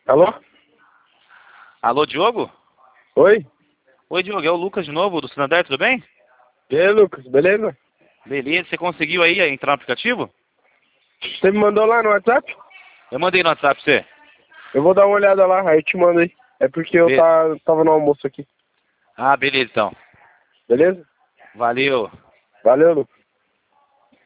Alô? Alô, Diogo? Oi? Oi, Diogo, é o Lucas de novo, do Santander, tudo bem? E aí, Lucas, beleza? Beleza, você conseguiu aí entrar no aplicativo? Você me mandou lá no WhatsApp? Eu mandei no WhatsApp pra você. Eu vou dar uma olhada lá, aí eu te mando aí. É porque eu Be- tava no almoço aqui. Ah, beleza então. Beleza? Valeu. Valeu, Lucas.